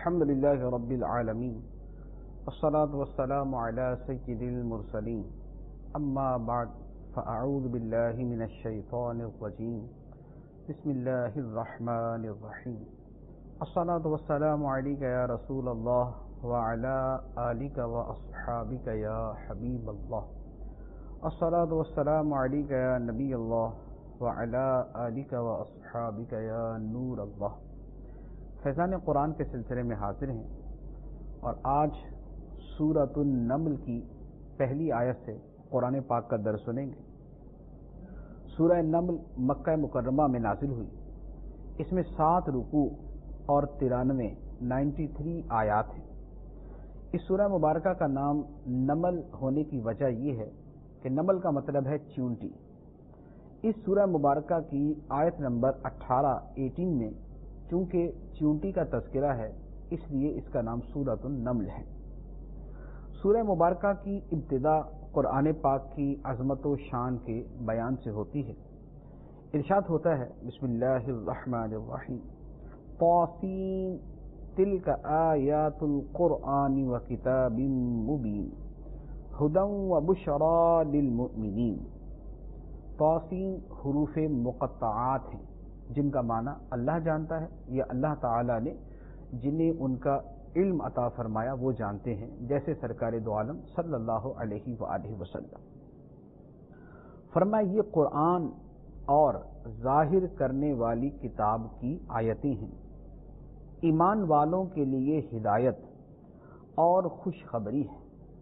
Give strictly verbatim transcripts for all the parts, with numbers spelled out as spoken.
الحمد لله رب العالمين والصلاة والسلام على سيد المرسلين أما بعد فأعوذ بالله من الشيطان الرجيم بسم الله الرحمن الرحيم الصلاة والسلام عليك يا رسول الله وعلى آلك وأصحابك يا حبيب الله الصلاة والسلام عليك يا نبي الله وعلى آلك وأصحابك يا نور الله. فیضان قرآن کے سلسلے میں حاضر ہیں اور آج سورۃ النمل کی پہلی آیت سے قرآن پاک کا درس سنیں گے. سورہ نمل مکہ مکرمہ میں نازل ہوئی. اس میں سات رکوع اور ترانوے نائنٹی تھری آیات ہیں. اس سورہ مبارکہ کا نام نمل ہونے کی وجہ یہ ہے کہ نمل کا مطلب ہے چیونٹی. اس سورہ مبارکہ کی آیت نمبر اٹھارہ ایٹین میں چونکہ چیونٹی کا تذکرہ ہے اس لیے اس کا نام سورۃ النمل ہے. سورہ مبارکہ کی ابتدا قرآن پاک کی عظمت و شان کے بیان سے ہوتی ہے. ارشاد ہوتا ہے بسم اللہ الرحمن الرحیم طاسین تلک آیات القرآن و کتاب مبین ہدی و بشری للمؤمنین. طاسین حروف مقطعات ہیں جن کا معنی اللہ جانتا ہے یا اللہ تعالی نے جنہیں ان کا علم عطا فرمایا وہ جانتے ہیں، جیسے سرکار دو عالم صلی اللہ علیہ وآلہ وسلم. فرمایا یہ قرآن اور ظاہر کرنے والی کتاب کی آیتیں ہیں، ایمان والوں کے لیے ہدایت اور خوشخبری ہے.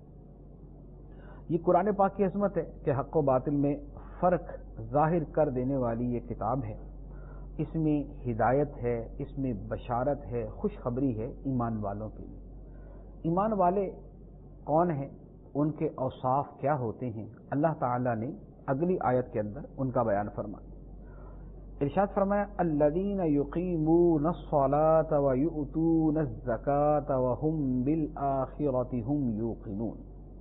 یہ قرآن پاک کی عظمت ہے کہ حق و باطل میں فرق ظاہر کر دینے والی یہ کتاب ہے. اس میں ہدایت ہے، اس میں بشارت ہے، خوشخبری ہے ایمان والوں کے لیے. ایمان والے کون ہیں، ان کے اوصاف کیا ہوتے ہیں، اللہ تعالی نے اگلی آیت کے اندر ان کا بیان فرمایا. ارشاد فرمایا الذین یقیمون الصلاة ویؤتون الزکاة وهم بالآخرة هم یوقنون.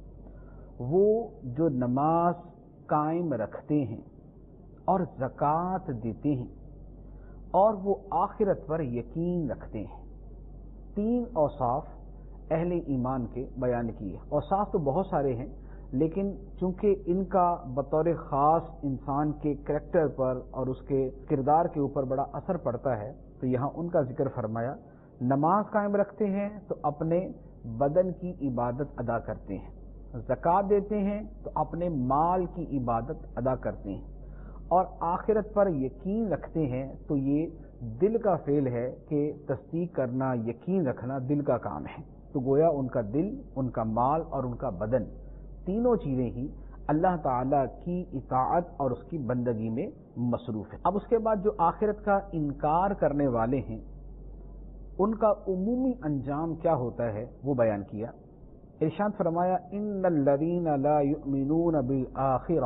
وہ جو نماز قائم رکھتے ہیں اور زکوٰۃ دیتے ہیں اور وہ آخرت پر یقین رکھتے ہیں. تین اوصاف اہل ایمان کے بیان کیے. اوصاف تو بہت سارے ہیں لیکن چونکہ ان کا بطور خاص انسان کے کریکٹر پر اور اس کے کردار کے اوپر بڑا اثر پڑتا ہے تو یہاں ان کا ذکر فرمایا. نماز قائم رکھتے ہیں تو اپنے بدن کی عبادت ادا کرتے ہیں، زکوٰۃ دیتے ہیں تو اپنے مال کی عبادت ادا کرتے ہیں، اور آخرت پر یقین رکھتے ہیں. تو یہ دل کا فعل ہے کہ تصدیق کرنا، یقین رکھنا دل کا کام ہے. تو گویا ان کا دل، ان کا مال اور ان کا بدن تینوں چیزیں ہی اللہ تعالی کی اطاعت اور اس کی بندگی میں مصروف ہے. اب اس کے بعد جو آخرت کا انکار کرنے والے ہیں ان کا عمومی انجام کیا ہوتا ہے وہ بیان کیا. ارشاد فرمایا ان الذین لا یؤمنون بالآخرہ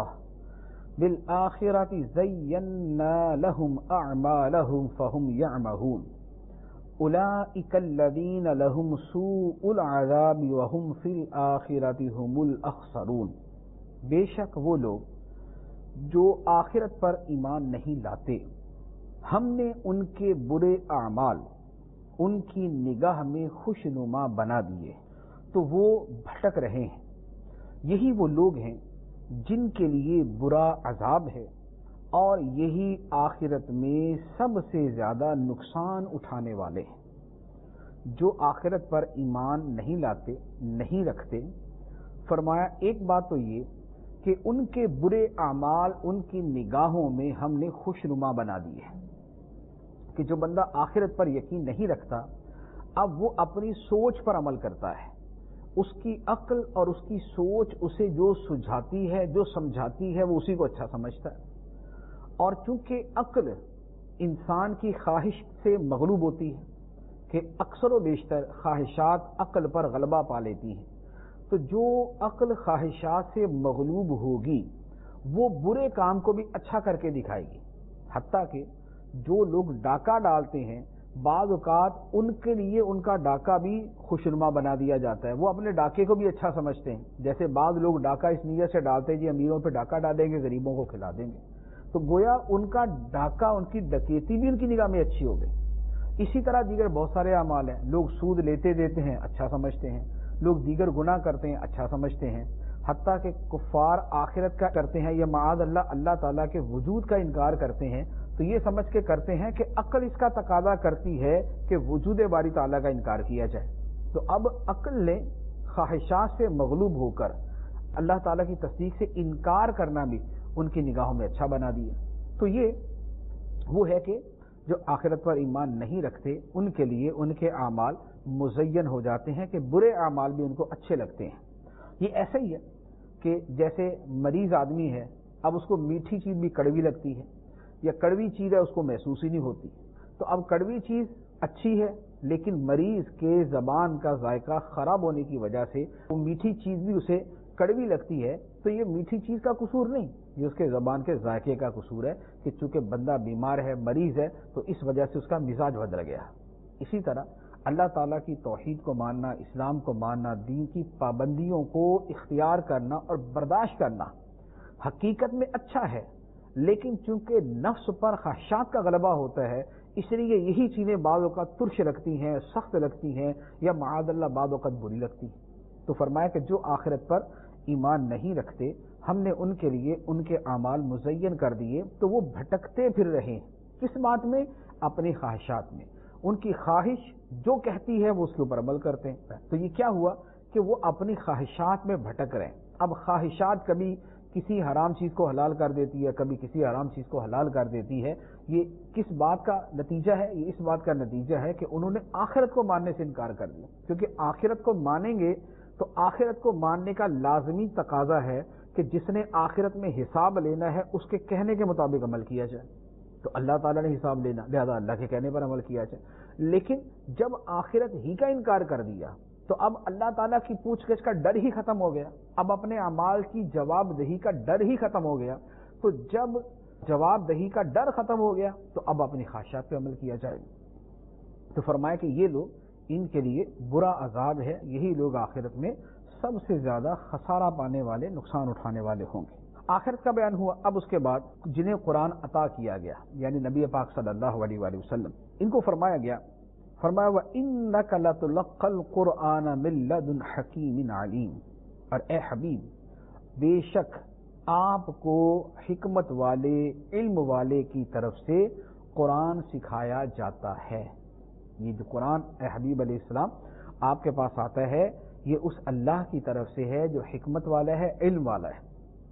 بالآخرۃ زینا لهم اعمالهم فهم یعمہون اولئک الذین لهم سوء العذاب وهم فی الآخرۃ هم الاخسرون. بے شک وہ لوگ جو آخرت پر ایمان نہیں لاتے ہم نے ان کے برے اعمال ان کی نگاہ میں خوشنما بنا دیے تو وہ بھٹک رہے ہیں. یہی وہ لوگ ہیں جن کے لیے برا عذاب ہے اور یہی آخرت میں سب سے زیادہ نقصان اٹھانے والے ہیں. جو آخرت پر ایمان نہیں لاتے، نہیں رکھتے، فرمایا ایک بات تو یہ کہ ان کے برے اعمال ان کی نگاہوں میں ہم نے خوشنما بنا دیے ہیں. کہ جو بندہ آخرت پر یقین نہیں رکھتا اب وہ اپنی سوچ پر عمل کرتا ہے، اس کی عقل اور اس کی سوچ اسے جو سجھاتی ہے، جو سمجھاتی ہے وہ اسی کو اچھا سمجھتا ہے. اور چونکہ عقل انسان کی خواہش سے مغلوب ہوتی ہے کہ اکثر و بیشتر خواہشات عقل پر غلبہ پا لیتی ہیں، تو جو عقل خواہشات سے مغلوب ہوگی وہ برے کام کو بھی اچھا کر کے دکھائے گی. حتیٰ کہ جو لوگ ڈاکہ ڈالتے ہیں بعض اوقات ان کے لیے ان کا ڈاکہ بھی خوشنما بنا دیا جاتا ہے، وہ اپنے ڈاکے کو بھی اچھا سمجھتے ہیں. جیسے بعض لوگ ڈاکہ اس نیت سے ڈالتے ہیں جی امیروں پہ ڈاکہ ڈالیں گے غریبوں کو کھلا دیں گے، تو گویا ان کا ڈاکہ، ان کی ڈکیتی بھی ان کی نگاہ میں اچھی ہو گئی. اسی طرح دیگر بہت سارے اعمال ہیں. لوگ سود لیتے دیتے ہیں، اچھا سمجھتے ہیں. لوگ دیگر گناہ کرتے ہیں، اچھا سمجھتے ہیں. حتیٰ کہ کفار آخرت کا کرتے ہیں یا معاذ اللہ اللہ تعالیٰ کے وجود کا انکار کرتے ہیں تو یہ سمجھ کے کرتے ہیں کہ عقل اس کا تقاضا کرتی ہے کہ وجود باری تعالیٰ کا انکار کیا جائے. تو اب عقل نے خواہشات سے مغلوب ہو کر اللہ تعالیٰ کی تصدیق سے انکار کرنا بھی ان کی نگاہوں میں اچھا بنا دیا. تو یہ وہ ہے کہ جو آخرت پر ایمان نہیں رکھتے ان کے لیے ان کے اعمال مزین ہو جاتے ہیں کہ برے اعمال بھی ان کو اچھے لگتے ہیں. یہ ایسا ہی ہے کہ جیسے مریض آدمی ہے، اب اس کو میٹھی چیز بھی کڑوی لگتی ہے یا کڑوی چیز ہے اس کو محسوس ہی نہیں ہوتی. تو اب کڑوی چیز اچھی ہے لیکن مریض کے زبان کا ذائقہ خراب ہونے کی وجہ سے وہ میٹھی چیز بھی اسے کڑوی لگتی ہے. تو یہ میٹھی چیز کا قصور نہیں، یہ اس کے زبان کے ذائقے کا قصور ہے کہ چونکہ بندہ بیمار ہے، مریض ہے، تو اس وجہ سے اس کا مزاج بدل گیا. اسی طرح اللہ تعالیٰ کی توحید کو ماننا، اسلام کو ماننا، دین کی پابندیوں کو اختیار کرنا اور برداشت کرنا حقیقت میں اچھا ہے، لیکن چونکہ نفس پر خواہشات کا غلبہ ہوتا ہے اس لیے یہی چیزیں بعض اوقات ترش لگتی ہیں، سخت لگتی ہیں یا معاذ اللہ بعض اوقات بری لگتی ہیں. تو فرمایا کہ جو آخرت پر ایمان نہیں رکھتے ہم نے ان کے لیے ان کے اعمال مزین کر دیے تو وہ بھٹکتے پھر رہے. کس بات میں؟ اپنی خواہشات میں. ان کی خواہش جو کہتی ہے وہ اس کے اوپر عمل کرتے ہیں. تو یہ کیا ہوا کہ وہ اپنی خواہشات میں بھٹک رہے ہیں. اب خواہشات کبھی کسی حرام چیز کو حلال کر دیتی ہے، کبھی کسی حرام چیز کو حلال کر دیتی ہے. یہ کس بات کا نتیجہ ہے؟ یہ اس بات کا نتیجہ ہے کہ انہوں نے آخرت کو ماننے سے انکار کر دیا. کیونکہ آخرت کو مانیں گے تو آخرت کو ماننے کا لازمی تقاضا ہے کہ جس نے آخرت میں حساب لینا ہے اس کے کہنے کے مطابق عمل کیا جائے. تو اللہ تعالیٰ نے حساب لینا، لہذا اللہ کے کہنے پر عمل کیا جائے. لیکن جب آخرت ہی کا انکار کر دیا تو اب اللہ تعالیٰ کی پوچھ گچھ کا ڈر ہی ختم ہو گیا. اب اپنے اعمال کی جواب دہی کا ڈر ہی ختم ہو گیا. تو جب جواب دہی کا ڈر ختم ہو گیا تو اب اپنی خواہشات پہ عمل کیا جائے. تو فرمایا کہ یہ لوگ ان کے لیے برا عذاب ہے، یہی لوگ آخرت میں سب سے زیادہ خسارہ پانے والے، نقصان اٹھانے والے ہوں گے. آخرت کا بیان ہوا. اب اس کے بعد جنہیں قرآن عطا کیا گیا یعنی نبی پاک صلی اللہ علیہ وآلہ وسلم، ان کو فرمایا گیا، فرمایا وَإِنَّكَ لَتُلَقَّى الْقُرْآنَ مِن لَّدُنْ حَكِيمٍ عَلِيمٍ. اور اے حبیب بے شک آپ کو حکمت والے، علم والے کی طرف سے قرآن سکھایا جاتا ہے. یہ جو قرآن اے حبیب علیہ السلام آپ کے پاس آتا ہے یہ اس اللہ کی طرف سے ہے جو حکمت والا ہے، علم والا ہے.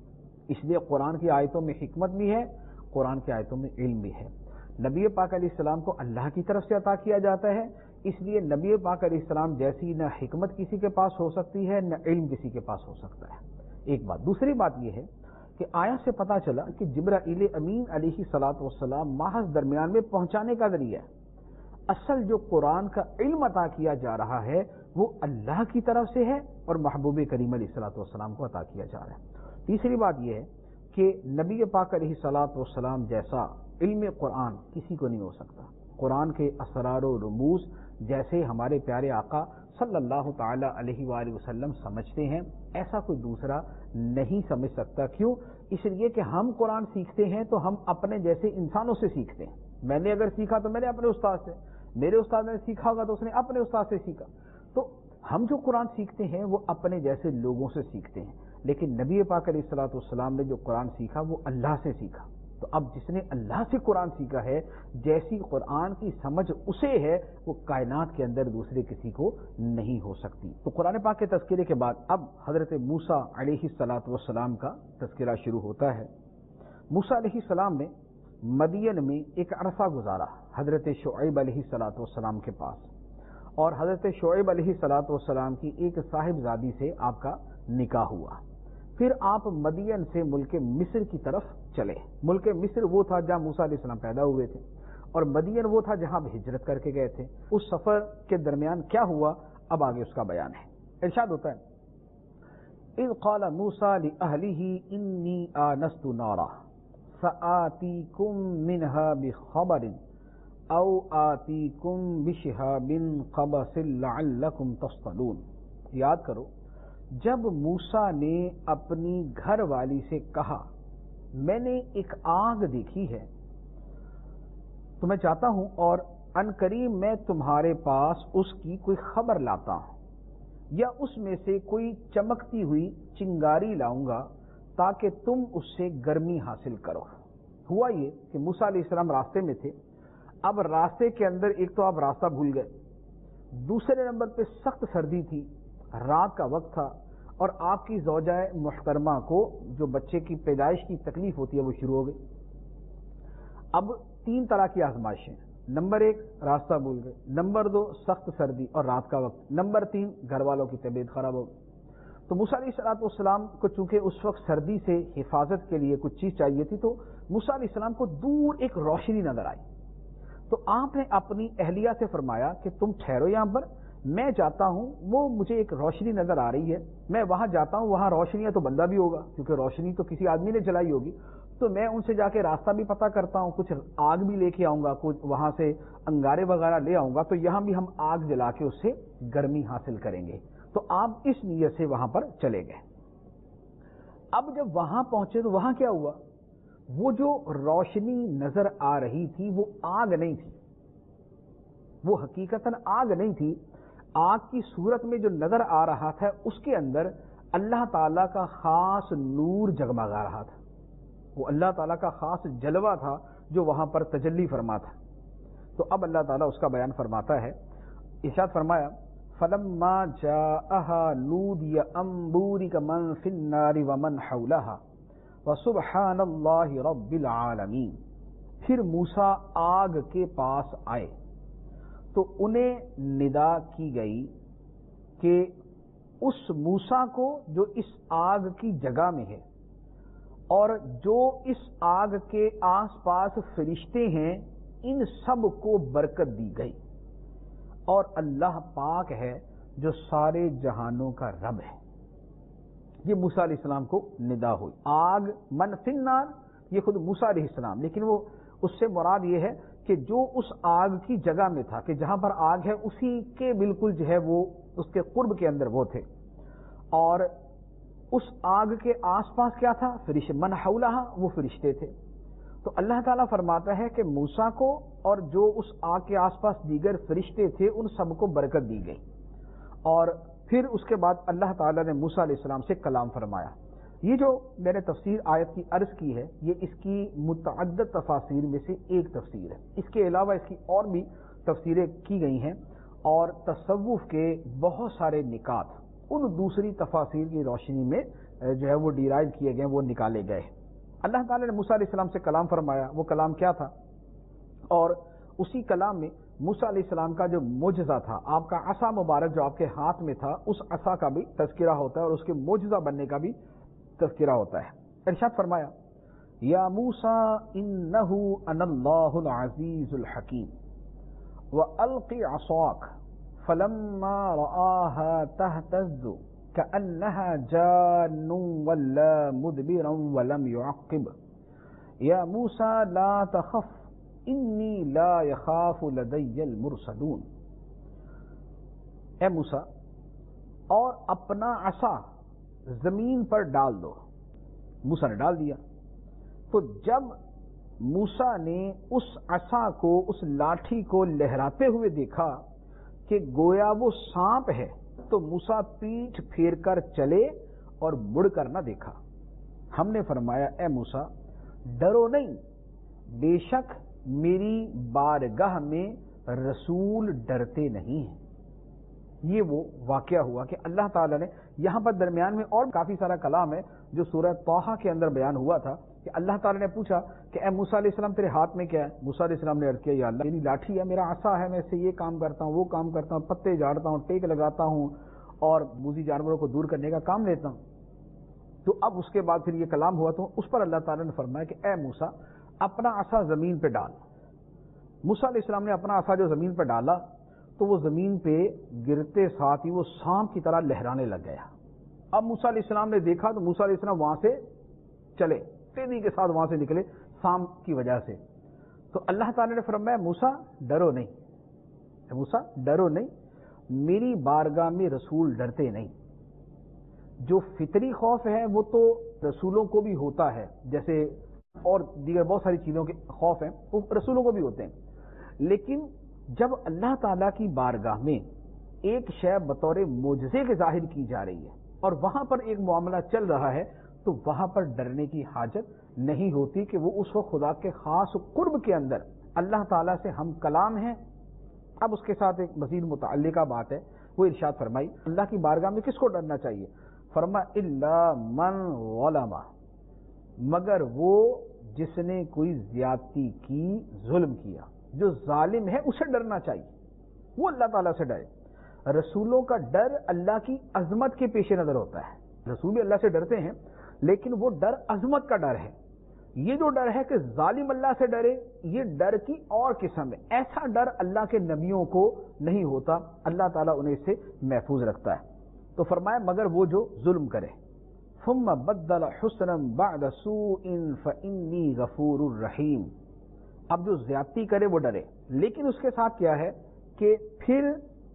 اس لیے قرآن کی آیتوں میں حکمت بھی ہے، قرآن کی آیتوں میں علم بھی ہے. نبی پاک علیہ السلام کو اللہ کی طرف سے عطا کیا جاتا ہے، اس لیے نبی پاک علیہ السلام جیسی نہ حکمت کسی کے پاس ہو سکتی ہے نہ علم کسی کے پاس ہو سکتا ہے. ایک بات. دوسری بات یہ ہے کہ آیت سے پتہ چلا کہ جبرائیل امین علیہ الصلوۃ والسلام محض درمیان میں پہنچانے کا ذریعہ ہے. اصل جو قرآن کا علم عطا کیا جا رہا ہے وہ اللہ کی طرف سے ہے اور محبوب کریم علیہ الصلوۃ والسلام کو عطا کیا جا رہا ہے. تیسری بات یہ ہے کہ نبی پاک علیہ الصلوۃ والسلام جیسا علم قرآن کسی کو نہیں ہو سکتا. قرآن کے اسرار و رموز جیسے ہمارے پیارے آقا صلی اللہ تعالی علیہ وآلہ وسلم سمجھتے ہیں ایسا کوئی دوسرا نہیں سمجھ سکتا. کیوں؟ اس لیے کہ ہم قرآن سیکھتے ہیں تو ہم اپنے جیسے انسانوں سے سیکھتے ہیں. میں نے اگر سیکھا تو میں نے اپنے استاد سے، میرے استاد نے سیکھا ہوگا تو اس نے اپنے استاد سے سیکھا. تو ہم جو قرآن سیکھتے ہیں وہ اپنے جیسے لوگوں سے سیکھتے ہیں. لیکن نبی پاک علیہ الصلوۃ والسلام نے جو قرآن سیکھا وہ اللہ سے سیکھا. تو اب جس نے اللہ سے قرآن سیکھا ہے جیسی قرآن کی سمجھ اسے ہے وہ کائنات کے اندر دوسرے کسی کو نہیں ہو سکتی. تو قرآن پاک کے تذکرے کے بعد اب حضرت موسیٰ علیہ الصلوۃ والسلام کا تذکرہ شروع ہوتا ہے. موسیٰ علیہ السلام نے مدین میں ایک عرصہ گزارا حضرت شعیب علیہ الصلوۃ والسلام کے پاس، اور حضرت شعیب علیہ الصلوۃ والسلام کی ایک صاحبزادی سے آپ کا نکاح ہوا. پھر آپ مدین سے ملک مصر کی طرف چلے. ملک مصر وہ تھا جہاں موسیٰ علیہ السلام پیدا ہوئے تھے اور مدین وہ تھا جہاں ہجرت کر کے گئے تھے. اس سفر کے درمیان کیا ہوا اب آگے اس کا بیان ہے. ارشاد ہوتا ہے اذ قال موسیٰ لأہلہ انی آنست نارا سآتیکم منہا بخبر او آتیکم بشہاب قبس لعلکم تصطلون. یاد کرو جب موسیٰ نے اپنی گھر والی سے کہا میں نے ایک آگ دیکھی ہے تو میں چاہتا ہوں اور ان قریب میں تمہارے پاس اس کی کوئی خبر لاتا ہوں یا اس میں سے کوئی چمکتی ہوئی چنگاری لاؤں گا تاکہ تم اس سے گرمی حاصل کرو۔ ہوا یہ کہ موسیٰ علیہ السلام راستے میں تھے، اب راستے کے اندر ایک تو آپ راستہ بھول گئے، دوسرے نمبر پہ سخت سردی تھی، رات کا وقت تھا، اور آپ کی زوجہ محترمہ کو جو بچے کی پیدائش کی تکلیف ہوتی ہے وہ شروع ہو گئی۔ اب تین طرح کی آزمائشیں، نمبر ایک راستہ بھول گئے، نمبر دو سخت سردی اور رات کا وقت، نمبر تین گھر والوں کی طبیعت خراب ہو گئی۔ تو موسیٰ علیہ الصلوۃ والسلام کو چونکہ اس وقت سردی سے حفاظت کے لیے کچھ چیز چاہیے تھی، تو موسیٰ علیہ السلام کو دور ایک روشنی نظر آئی، تو آپ نے اپنی اہلیہ سے فرمایا کہ تم ٹھہرو یہاں پر، میں جاتا ہوں، وہ مجھے ایک روشنی نظر آ رہی ہے، میں وہاں جاتا ہوں، وہاں روشنی ہے تو بندہ بھی ہوگا کیونکہ روشنی تو کسی آدمی نے جلائی ہوگی، تو میں ان سے جا کے راستہ بھی پتہ کرتا ہوں، کچھ آگ بھی لے کے آؤں گا، کچھ وہاں سے انگارے وغیرہ لے آؤں گا، تو یہاں بھی ہم آگ جلا کے اس سے گرمی حاصل کریں گے۔ تو آپ اس نیت سے وہاں پر چلے گئے۔ اب جب وہاں پہنچے تو وہاں کیا ہوا؟ وہ جو روشنی نظر آ رہی تھی وہ آگ نہیں تھی، وہ حقیقتاً آگ نہیں تھی، آگ کی صورت میں جو نظر آ رہا تھا اس کے اندر اللہ تعالیٰ کا خاص نور جگمگا رہا تھا، وہ اللہ تعالیٰ کا خاص جلوہ تھا جو وہاں پر تجلی فرما تھا۔ تو اب اللہ تعالیٰ اس کا بیان فرماتا ہے، ارشاد فرمایا فَلَمَّا جَاءَهَا نُودِيَ أَن بُورِكَ مَن فِي النَّارِ وَمَنْ حَوْلَهَا وَسُبْحَانَ اللَّهِ رَبِّ الْعَالَمِينَ۔ پھر موسیٰ آگ کے پاس آئے تو انہیں ندا کی گئی کہ اس موسیٰ کو جو اس آگ کی جگہ میں ہے اور جو اس آگ کے آس پاس فرشتے ہیں، ان سب کو برکت دی گئی، اور اللہ پاک ہے جو سارے جہانوں کا رب ہے۔ یہ موسیٰ علیہ السلام کو ندا ہوئی۔ آگ من فی النار، یہ خود موسیٰ علیہ السلام، لیکن وہ اس سے مراد یہ ہے کہ جو اس آگ کی جگہ میں تھا، کہ جہاں پر آگ ہے اسی کے بالکل جو ہے وہ اس کے قرب کے اندر وہ تھے، اور اس آگ کے آس پاس کیا تھا؟ فرشتے، من حولہا، وہ فرشتے تھے۔ تو اللہ تعالیٰ فرماتا ہے کہ موسیٰ کو اور جو اس آگ کے آس پاس دیگر فرشتے تھے ان سب کو برکت دی گئی، اور پھر اس کے بعد اللہ تعالیٰ نے موسیٰ علیہ السلام سے کلام فرمایا۔ یہ جو میں نے تفسیر آیت کی عرض کی ہے، یہ اس کی متعدد تفاسیر میں سے ایک تفسیر ہے، اس کے علاوہ اس کی اور بھی تفسیریں کی گئی ہیں، اور تصوف کے بہت سارے نکات ان دوسری تفاسیر کی روشنی میں جو ہے وہ ڈیرائیو کیے گئے، وہ نکالے گئے۔ اللہ تعالیٰ نے موسیٰ علیہ السلام سے کلام فرمایا، وہ کلام کیا تھا؟ اور اسی کلام میں موسیٰ علیہ السلام کا جو معجزہ تھا، آپ کا عصا مبارک جو آپ کے ہاتھ میں تھا، اس عصا کا بھی تذکرہ ہوتا ہے اور اس کے معجزہ بننے کا بھی تذکرہ ہوتا ہے۔ ارشاد فرمایا یا موسیٰ انہ انا اللہ العزیز الحکیم وَأَلْقِ عَصَاكَ فَلَمَّا رَآهَا تَهْتَزُّ كَأَنَّهَا جَانٌّ وَلَّىٰ مُدْبِرًا وَلَمْ يُعَقِّبْ يَا مُوسَىٰ لَا تَخَفْ إِنِّي لَا يَخَافُ لَدَيَّ الْمُرْسَلُونَ۔ اے موسیٰ، اور اپنا عصا زمین پر ڈال دو۔ موسیٰ نے ڈال دیا، تو جب موسیٰ نے اس عصا کو، اس لاٹھی کو لہراتے ہوئے دیکھا کہ گویا وہ سانپ ہے، تو موسیٰ پیٹھ پھیر کر چلے اور مڑ کر نہ دیکھا۔ ہم نے فرمایا اے موسیٰ ڈرو نہیں، بے شک میری بارگاہ میں رسول ڈرتے نہیں ہیں۔ یہ وہ واقعہ ہوا کہ اللہ تعالیٰ نے یہاں پر درمیان میں اور کافی سارا کلام ہے جو سورہ طٰہٰ کے اندر بیان ہوا تھا کہ اللہ تعالیٰ نے پوچھا کہ اے موسیٰ علیہ السلام تیرے ہاتھ میں کیا ہے؟ موسیٰ علیہ السلام نے عرض کیا یا اللہ میری لاٹھی ہے، میرا عصا ہے، میں اس سے یہ کام کرتا ہوں، وہ کام کرتا ہوں، پتے جھاڑتا ہوں، ٹیک لگاتا ہوں اور موذی جانوروں کو دور کرنے کا کام لیتا ہوں۔ تو اب اس کے بعد پھر یہ کلام ہوا تو اس پر اللہ تعالیٰ نے فرمایا کہ اے موسیٰ اپنا عصا زمین پہ ڈال۔ موسیٰ علیہ السلام نے اپنا عصا جو زمین پہ ڈالا تو وہ زمین پہ گرتے ساتھ ہی وہ سانپ کی طرح لہرانے لگ گیا۔ اب موسیٰ علیہ السلام نے دیکھا تو موسیٰ علیہ السلام وہاں سے چلے، تیزی کے ساتھ وہاں سے نکلے سانپ کی وجہ سے۔ تو اللہ تعالیٰ نے فرمایا موسیٰ ڈرو نہیں، موسیٰ ڈرو نہیں، میری بارگاہ میں رسول ڈرتے نہیں۔ جو فطری خوف ہے وہ تو رسولوں کو بھی ہوتا ہے، جیسے اور دیگر بہت ساری چیزوں کے خوف ہیں وہ رسولوں کو بھی ہوتے ہیں، لیکن جب اللہ تعالیٰ کی بارگاہ میں ایک شے بطور معجزے کے ظاہر کی جا رہی ہے اور وہاں پر ایک معاملہ چل رہا ہے تو وہاں پر ڈرنے کی حاجت نہیں ہوتی کہ وہ اس وقت خدا کے خاص قرب کے اندر اللہ تعالیٰ سے ہم کلام ہیں۔ اب اس کے ساتھ ایک مزید متعلقہ بات ہے، وہ ارشاد فرمائی اللہ کی بارگاہ میں کس کو ڈرنا چاہیے؟ فرمایا الا من ظلم، مگر وہ جس نے کوئی زیادتی کی، ظلم کیا، جو ظالم ہے اسے ڈرنا چاہیے، وہ اللہ تعالیٰ سے ڈرے۔ رسولوں کا ڈر اللہ کی عظمت کے پیش نظر ہوتا ہے، رسول بھی اللہ سے ڈرتے ہیں لیکن وہ ڈر عظمت کا ڈر ہے۔ یہ جو ڈر ہے کہ ظالم اللہ سے ڈرے، یہ ڈر کی اور قسم ہے، ایسا ڈر اللہ کے نبیوں کو نہیں ہوتا، اللہ تعالیٰ انہیں سے محفوظ رکھتا ہے۔ تو فرمایا مگر وہ جو ظلم کرے، ثم بدل حسنا بعد سوء فانی غفور الرحیم، اب جو زیادتی کرے وہ ڈرے، لیکن اس کے ساتھ کیا ہے کہ پھر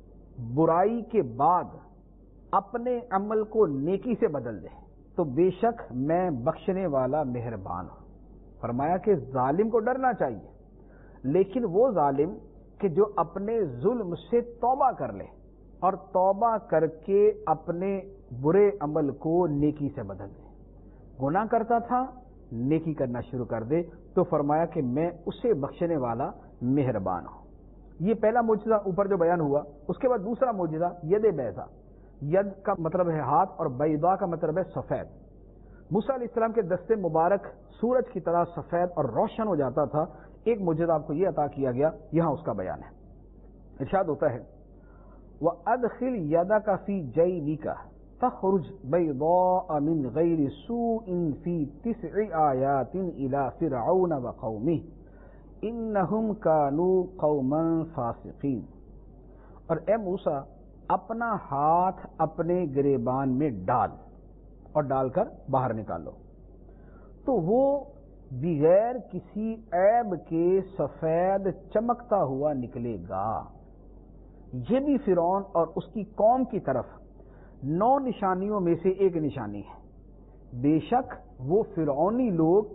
برائی کے بعد اپنے عمل کو نیکی سے بدل دے تو بے شک میں بخشنے والا مہربان ہوں۔ فرمایا کہ ظالم کو ڈرنا چاہیے، لیکن وہ ظالم کہ جو اپنے ظلم سے توبہ کر لے اور توبہ کر کے اپنے برے عمل کو نیکی سے بدل دے، گناہ کرتا تھا نیکی کرنا شروع کر دے تو فرمایا کہ میں اسے بخشنے والا مہربان ہوں۔ یہ پہلا معجزہ اوپر جو بیان ہوا، اس کے بعد دوسرا معجزہ ید بیضا، ید کا مطلب ہے ہاتھ اور بیضا کا مطلب ہے سفید۔ موسیٰ علیہ السلام کے دست مبارک سورج کی طرح سفید اور روشن ہو جاتا تھا۔ ایک معجزہ آپ کو یہ عطا کیا گیا، یہاں اس کا بیان ہے۔ ارشاد ہوتا ہے وَأَدْخِلْ يَدَكَ فِي جَيْبِكَ تَخْرُجْ بَيْضَاءَ مِنْ غَيْرِ سُوءٍ فِي تِسْعِ آيَاتٍ إِلَى فِرْعَوْنَ وَقَوْمِهِ إِنَّهُمْ كَانُوا قَوْمًا فَاسِقِينَ، اور اے موسیٰ اپنا ہاتھ اپنے گریبان میں ڈال اور ڈال کر باہر نکالو تو وہ بغیر کسی عیب کے سفید چمکتا ہوا نکلے گا۔ یہ بھی فرعون اور اس کی قوم کی طرف نو نشانیوں میں سے ایک نشانی ہے، بے شک وہ فرعونی لوگ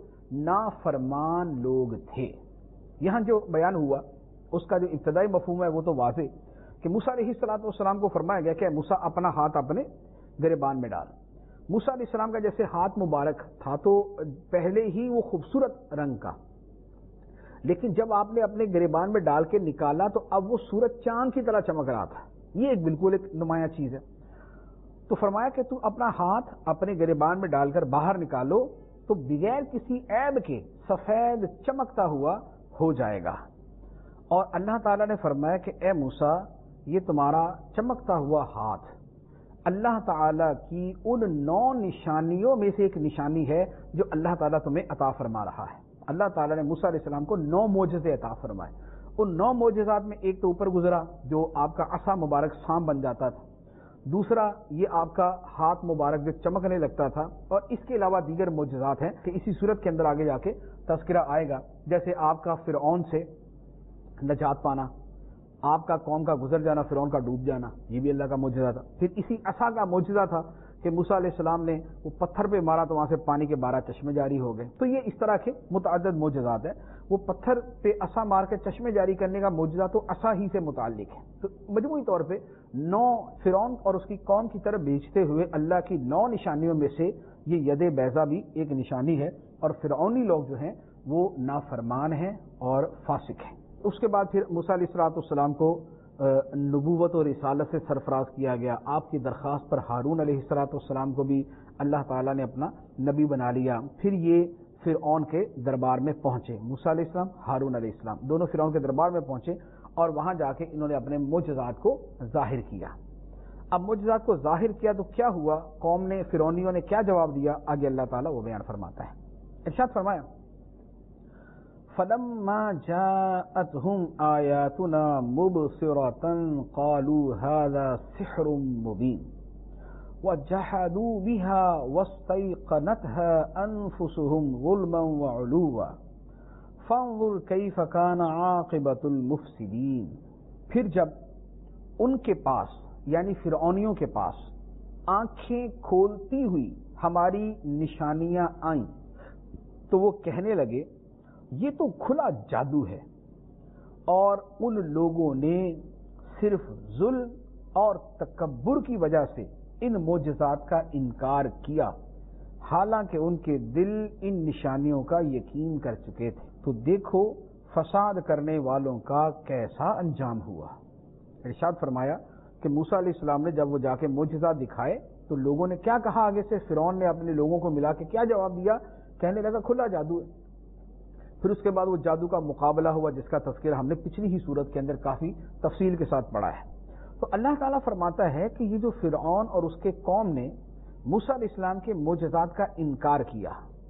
نافرمان لوگ تھے۔ یہاں جو بیان ہوا اس کا جو ابتدائی مفہوم ہے وہ تو واضح کہ موسیٰ علیہ الصلوٰۃ والسلام کو فرمایا گیا کہ موسیٰ اپنا ہاتھ اپنے گریبان میں ڈال۔ موسیٰ علیہ السلام کا جیسے ہاتھ مبارک تھا تو پہلے ہی وہ خوبصورت رنگ کا، لیکن جب آپ نے اپنے گریبان میں ڈال کے نکالا تو اب وہ سورج چاند کی طرح چمک رہا تھا۔ یہ ایک بالکل ایک نمایاں چیز ہے۔ تو فرمایا کہ تو اپنا ہاتھ اپنے گریبان میں ڈال کر باہر نکالو تو بغیر کسی عیب کے سفید چمکتا ہوا ہو جائے گا۔ اور اللہ تعالیٰ نے فرمایا کہ اے موسیٰ یہ تمہارا چمکتا ہوا ہاتھ اللہ تعالیٰ کی ان نو نشانیوں میں سے ایک نشانی ہے جو اللہ تعالیٰ تمہیں عطا فرما رہا ہے۔ اللہ تعالیٰ نے موسیٰ علیہ السلام کو نو معجزے عطا فرمائے۔ ان نو معجزات میں ایک تو اوپر گزرا جو آپ کا عصا مبارک سام بن جاتا تھا، دوسرا یہ آپ کا ہاتھ مبارک جو چمکنے لگتا تھا، اور اس کے علاوہ دیگر معجزات ہیں کہ اسی صورت کے اندر آگے جا کے تذکرہ آئے گا، جیسے آپ کا فرعون سے نجات پانا، آپ کا قوم کا گزر جانا، فرعون کا ڈوب جانا، یہ بھی اللہ کا معجزہ تھا۔ پھر اسی عصا کا معجزہ تھا کہ موسیٰ علیہ السلام نے وہ پتھر پہ مارا تو وہاں سے پانی کے بارہ چشمے جاری ہو گئے۔ تو یہ اس طرح کے متعدد معجزات ہیں۔ وہ پتھر پہ عصا مار کے چشمے جاری کرنے کا معجزہ تو عصا ہی سے متعلق ہے۔ تو مجموعی طور پہ نو فرعون اور اس کی قوم کی طرف بھیجتے ہوئے اللہ کی نو نشانیوں میں سے یہ ید بیضا بھی ایک نشانی ہے، اور فرعونی لوگ جو ہیں وہ نافرمان ہیں اور فاسق ہیں۔ اس کے بعد پھر موسیٰ علیہ الصلوٰۃ والسلام کو نبوت اور رسالت سے سرفراز کیا گیا۔ آپ کی درخواست پر ہارون علیہ الصلوٰۃ والسلام کو بھی اللہ تعالیٰ نے اپنا نبی بنا لیا۔ پھر یہ فرعون کے دربار میں پہنچے، موسیٰ علیہ السلام، ہارون علیہ السلام دونوں فرعون کے دربار میں پہنچے اور وہاں جا کے انہوں نے اپنے معجزات کو ظاہر کیا۔ اب معجزات کو ظاہر کیا تو کیا ہوا، قوم نے، فرعونیوں نے کیا جواب دیا، آگے اللہ تعالیٰ وہ بیان فرماتا ہے۔ ارشاد فرمایا فَلَمَّا جَاءَتْهُمْ آيَاتُنَا مُبْصِرَةً قَالُوا هَذَا سِحْرٌ مُبِينٌ وَجَحَدُوا بِهَا وَاسْتَيْقَنَتْهَا أَنفُسُهُمْ ظُلْمًا وَعُلُوًّا فَانظُرْ كَيْفَ كَانَ عَاقِبَةُ الْمُفْسِدِينَ، پھر جب ان کے پاس یعنی فرعونیوں کے پاس آنکھیں کھولتی ہوئی ہماری نشانیاں آئیں تو وہ کہنے لگے یہ تو کھلا جادو ہے، اور ان لوگوں نے صرف ظلم اور تکبر کی وجہ سے ان معجزات کا انکار کیا، حالانکہ ان کے دل ان نشانیوں کا یقین کر چکے تھے۔ تو دیکھو فساد کرنے والوں کا کیسا انجام ہوا۔ ارشاد فرمایا کہ موسیٰ علیہ السلام نے جب وہ جا کے معجزات دکھائے تو لوگوں نے کیا کہا؟ آگے سے فرعون نے اپنے لوگوں کو ملا کے کیا جواب دیا؟ کہنے لگا کھلا جادو ہے۔ پھر اس کے بعد وہ جادو کا مقابلہ ہوا، جس کا تذکرہ ہم نے پچھلی ہی صورت کے اندر کافی تفصیل کے ساتھ پڑھا ہے۔ تو اللہ تعالیٰ فرماتا ہے کہ یہ جو فرعون اور اس کے قوم نے موسیٰ علیہ السلام کے معجزات کا انکار کیا،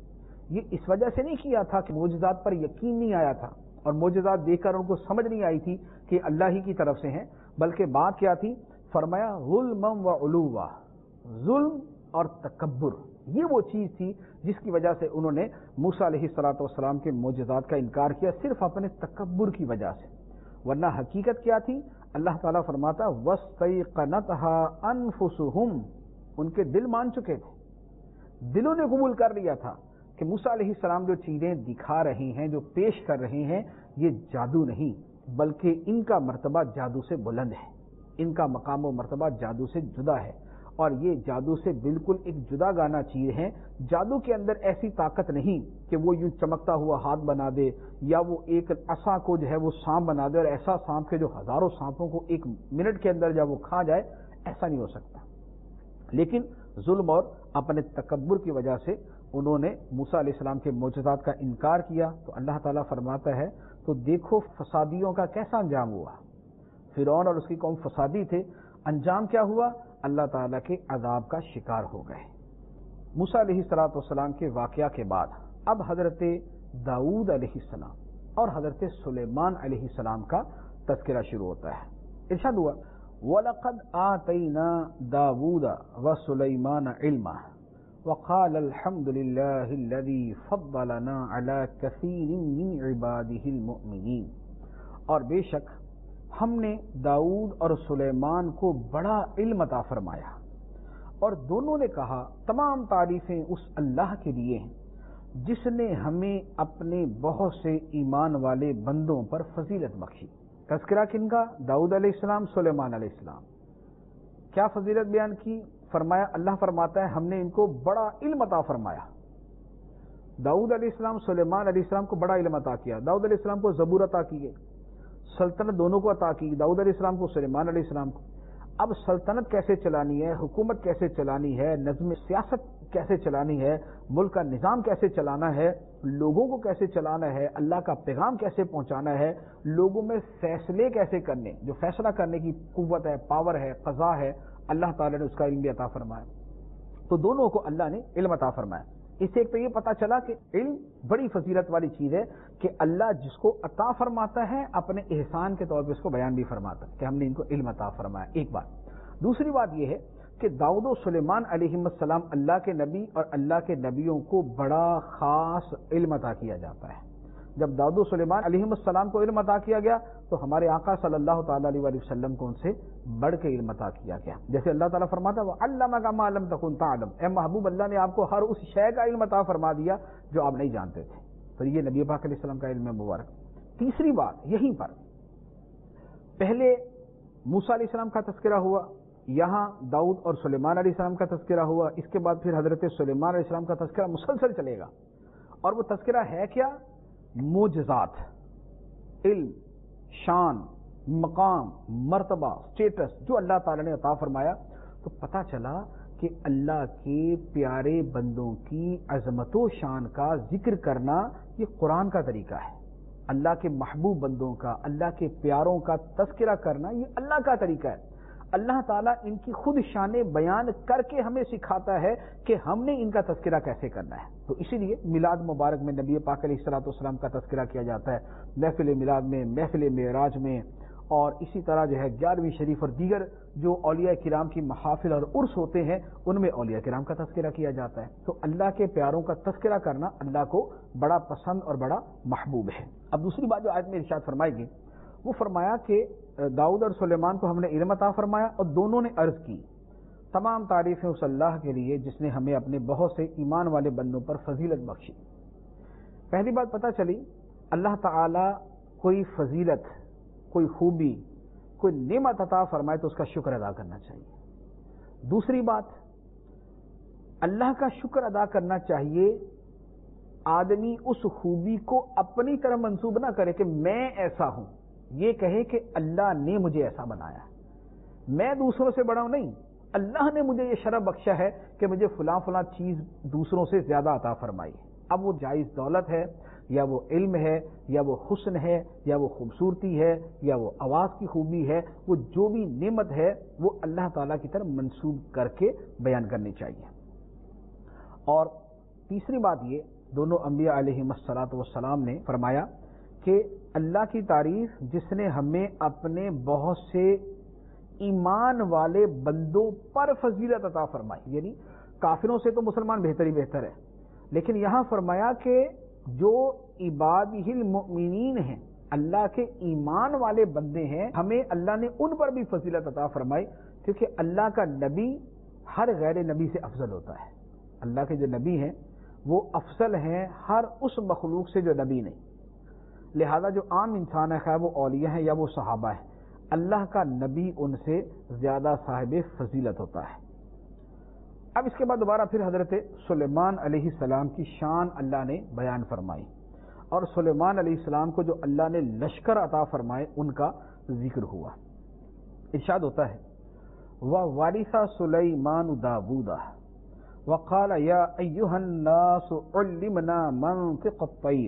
یہ اس وجہ سے نہیں کیا تھا کہ معجزات پر یقین نہیں آیا تھا اور معجزات دیکھ کر ان کو سمجھ نہیں آئی تھی کہ اللہ ہی کی طرف سے ہیں، بلکہ بات کیا تھی؟ فرمایا ظلم و علوا، ظلم اور تکبر، یہ وہ چیز تھی جس کی وجہ سے انہوں نے موسیٰ علیہ الصلوۃ والسلام کے معجزات کا انکار کیا، صرف اپنے تکبر کی وجہ سے۔ ورنہ حقیقت کیا تھی؟ اللہ تعالیٰ فرماتا وَاسْتَيْقَنَتْهَا أَنفُسُهُمْ، ان کے دل مان چکے تھے، دلوں نے قبول کر لیا تھا کہ موسیٰ علیہ السلام جو چیزیں دکھا رہے ہیں، جو پیش کر رہے ہیں، یہ جادو نہیں بلکہ ان کا مرتبہ جادو سے بلند ہے، ان کا مقام و مرتبہ جادو سے جدا ہے، اور یہ جادو سے بالکل ایک جدا گانا چیز ہے۔ جادو کے اندر ایسی طاقت نہیں کہ وہ یوں چمکتا ہوا ہاتھ بنا دے، یا وہ ایک عصا کو جو ہے وہ سانپ بنا دے، اور ایسا سانپ کے جو ہزاروں سانپوں کو ایک منٹ کے اندر جب وہ کھا جائے، ایسا نہیں ہو سکتا۔ لیکن ظلم اور اپنے تکبر کی وجہ سے انہوں نے موسیٰ علیہ السلام کے معجزات کا انکار کیا۔ تو اللہ تعالیٰ فرماتا ہے تو دیکھو فسادیوں کا کیسا انجام ہوا۔ فرعون اور اس کی قوم فسادی تھے، انجام کیا ہوا؟ اللہ تعالیٰ کے عذاب کا شکار ہو گئے۔ موسیٰ علیہ الصلوۃ والسلام کے واقعہ کے بعد اب حضرت داؤد علیہ السلام اور حضرت سلیمان علیہ السلام کا تذکرہ شروع ہوتا ہے۔ ارشاد ہوا وَلَقَدْ آتَيْنَا دَاوُودَ وَسُلَيْمَانَ عِلْمًا وَقَالَ الْحَمْدُ لِلَّهِ الَّذِي فَضَّلَنَا عَلَى كَثِيرٍ مِّنْ عِبَادِهِ الْمُؤْمِنِينَ، اور بے شک ہم نے داؤد اور سلیمان کو بڑا علم عطا فرمایا، اور دونوں نے کہا تمام تعریفیں اس اللہ کے لیے ہیں جس نے ہمیں اپنے بہت سے ایمان والے بندوں پر فضیلت بخشی۔ تذکرہ کن کا؟ داؤد علیہ السلام، سلیمان علیہ السلام۔ کیا فضیلت بیان کی؟ فرمایا، اللہ فرماتا ہے ہم نے ان کو بڑا علم عطا فرمایا۔ داؤد علیہ السلام، سلیمان علیہ السلام کو بڑا علم عطا کیا۔ داؤد علیہ السلام کو زبور عطا کی گئی، سلطنت دونوں کو عطا کی، داؤد علیہ السلام کو، سلیمان علیہ السلام کو۔ اب سلطنت کیسے چلانی ہے، حکومت کیسے چلانی ہے، نظم سیاست کیسے چلانی ہے، ملک کا نظام کیسے چلانا ہے، لوگوں کو کیسے چلانا ہے، اللہ کا پیغام کیسے پہنچانا ہے، لوگوں میں فیصلے کیسے کرنے، جو فیصلہ کرنے کی قوت ہے، پاور ہے، قضا ہے، اللہ تعالیٰ نے اس کا علم بھی عطا فرمایا۔ تو دونوں کو اللہ نے علم عطا فرمایا۔ اس سے ایک تو یہ پتا چلا کہ علم بڑی فضیلت والی چیز ہے کہ اللہ جس کو عطا فرماتا ہے اپنے احسان کے طور پہ اس کو بیان بھی فرماتا ہے کہ ہم نے ان کو علم عطا فرمایا، ایک بات۔ دوسری بات یہ ہے کہ داؤد و سلیمان علیہ السلام اللہ کے نبی اور اللہ کے نبیوں کو بڑا خاص علم عطا کیا جاتا ہے۔ جب داؤد و سلیمان علیہ السلام کو علم عطا کیا گیا تو ہمارے آقا صلی اللہ تعالیٰ علیہ وآلہ وسلم کو ان سے بڑھ کے علم عطا کیا گیا، جیسے اللہ تعالیٰ فرماتا ہے وَعَلَّمَكَ مَا لَمْ تَكُنْ تَعْلَمْ، اے محبوب اللہ نے آپ کو ہر اس شے کا علم عطا فرما دیا جو آپ نہیں جانتے تھے۔ تو یہ نبی پاک علیہ السلام کا علم مبارک۔ تیسری بات یہیں پر، پہلے موسیٰ علیہ السلام کا تذکرہ ہوا، یہاں داؤد اور سلیمان علیہ السلام کا تذکرہ ہوا، اس کے بعد پھر حضرت سلیمان علیہ السلام کا تذکرہ مسلسل چلے گا، اور وہ تذکرہ ہے کیا؟ معجزات، علم، شان، مقام، مرتبہ، سٹیٹس جو اللہ تعالی نے عطا فرمایا۔ تو پتہ چلا کہ اللہ کے پیارے بندوں کی عظمت و شان کا ذکر کرنا یہ قرآن کا طریقہ ہے، اللہ کے محبوب بندوں کا، اللہ کے پیاروں کا تذکرہ کرنا یہ اللہ کا طریقہ ہے۔ اللہ تعالیٰ ان کی خود شان بیان کر کے ہمیں سکھاتا ہے کہ ہم نے ان کا تذکرہ کیسے کرنا ہے۔ تو اسی لیے میلاد مبارک میں نبی پاک علیہ الصلوۃ والسلام کا تذکرہ کیا جاتا ہے، محفل میلاد میں، محفل معراج میں، اور اسی طرح جو ہے گیارہویں شریف اور دیگر جو اولیاء کرام کی محافل اور عرس ہوتے ہیں ان میں اولیاء کرام کا تذکرہ کیا جاتا ہے۔ تو اللہ کے پیاروں کا تذکرہ کرنا اللہ کو بڑا پسند اور بڑا محبوب ہے۔ اب دوسری بات جو آیت میں ارشاد فرمائی گئی وہ فرمایا کہ داؤد اور سلیمان کو ہم نے علم عطا فرمایا، اور دونوں نے عرض کی تمام تعریفیں اس اللہ کے لیے جس نے ہمیں اپنے بہت سے ایمان والے بندوں پر فضیلت بخشی۔ پہلی بات پتہ چلی اللہ تعالی کوئی فضیلت کوئی خوبی، کوئی نعمت عطا فرمائے تو اس کا شکر ادا کرنا چاہیے۔ دوسری بات، اللہ کا شکر ادا کرنا چاہیے، آدمی اس خوبی کو اپنی طرف منسوب نہ کرے کہ میں ایسا ہوں، یہ کہے کہ اللہ نے مجھے ایسا بنایا، میں دوسروں سے بڑا ہوں، نہیں، اللہ نے مجھے یہ شرف بخشا ہے کہ مجھے فلاں فلاں چیز دوسروں سے زیادہ عطا فرمائی ہے۔ اب وہ جائز دولت ہے، یا وہ علم ہے، یا وہ حسن ہے، یا وہ خوبصورتی ہے، یا وہ آواز کی خوبی ہے، وہ جو بھی نعمت ہے وہ اللہ تعالیٰ کی طرف منسوب کر کے بیان کرنی چاہیے۔ اور تیسری بات یہ، دونوں انبیاء علیہم الصلاۃ والسلام نے فرمایا کہ اللہ کی تعریف جس نے ہمیں اپنے بہت سے ایمان والے بندوں پر فضیلت عطا فرمائی، یعنی کافروں سے تو مسلمان بہتر ہی بہتر ہے، لیکن یہاں فرمایا کہ جو عبادہ المؤمنین ہیں، اللہ کے ایمان والے بندے ہیں، ہمیں اللہ نے ان پر بھی فضیلت عطا فرمائی، کیونکہ اللہ کا نبی ہر غیر نبی سے افضل ہوتا ہے۔ اللہ کے جو نبی ہیں وہ افضل ہیں ہر اس مخلوق سے جو نبی نہیں، لہذا جو عام انسان ہے، خواہ وہ اولیاء ہیں یا وہ صحابہ ہیں، اللہ کا نبی ان سے زیادہ صاحب فضیلت ہوتا ہے۔ اب اس کے بعد دوبارہ پھر حضرت سلیمان علیہ السلام کی شان اللہ نے بیان فرمائی، اور سلیمان علیہ السلام کو جو اللہ نے لشکر عطا فرمائے ان کا ذکر ہوا۔ ارشاد ہوتا ہے وَوَرِثَ سُلَيْمَانُ دَاوُودَ وَقَالَ يَا أَيُّهَا النَّاسُ عُلِّمْنَا مَنطِقَ الطَّيْرِ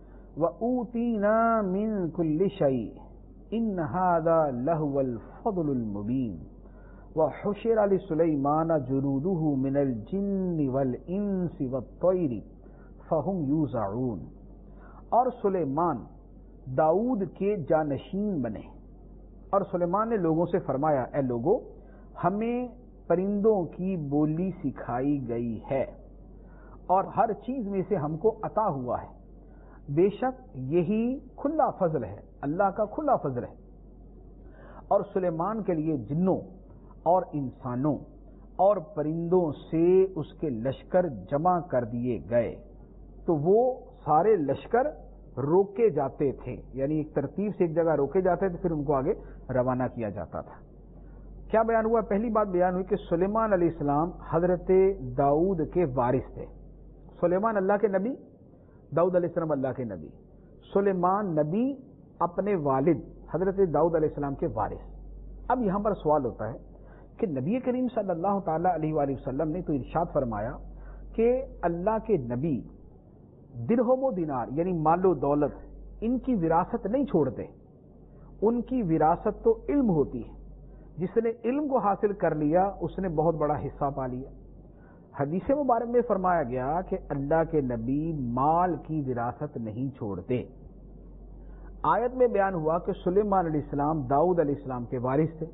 وَأُوتِينَا مِن كُلِّ شَيْءٍ إِنَّ هَذَا لَهُوَ الْفَضْلُ الْمُبِينُ وَحُشِرَ لِسُلَيْمَانَ جُنُودُهُ مِنَ الْجِنِّ وَالْإِنسِ وَالطَّيْرِ فَهُمْ يُوزَعُونَ۔ اور سلیمان داؤد کے جانشین بنے، اور سلیمان نے لوگوں سے فرمایا، اے لوگو، ہمیں پرندوں کی بولی سکھائی گئی ہے اور ہر چیز میں سے ہم کو عطا ہوا ہے، بے شک یہی کھلا فضل ہے، اللہ کا کھلا فضل ہے۔ اور سلیمان کے لیے جنوں اور انسانوں اور پرندوں سے اس کے لشکر جمع کر دیے گئے، تو وہ سارے لشکر روکے جاتے تھے، یعنی ایک ترتیب سے ایک جگہ روکے جاتے تھے، پھر ان کو آگے روانہ کیا جاتا تھا۔ کیا بیان ہوا؟ پہلی بات بیان ہوئی کہ سلیمان علیہ السلام حضرت داؤد کے وارث تھے۔ سلیمان اللہ کے نبی، داؤد علیہ السلام اللہ کے نبی۔ سلیمان نبی اپنے والد حضرت داؤد علیہ السلام کے وارث۔ اب یہاں پر سوال ہوتا ہے کہ نبی کریم صلی اللہ تعالی علیہ وآلہ وسلم نے تو ارشاد فرمایا کہ اللہ کے نبی درہم و دینار یعنی مال و دولت ان کی وراثت نہیں چھوڑتے، ان کی وراثت تو علم ہوتی ہے، جس نے علم کو حاصل کر لیا اس نے بہت بڑا حصہ پا لیا۔ حدیث مبارک میں فرمایا گیا کہ اللہ کے نبی مال کی وراثت نہیں چھوڑتے۔ آیت میں بیان ہوا کہ سلیمان علیہ السلام داؤد علیہ السلام کے وارث تھے،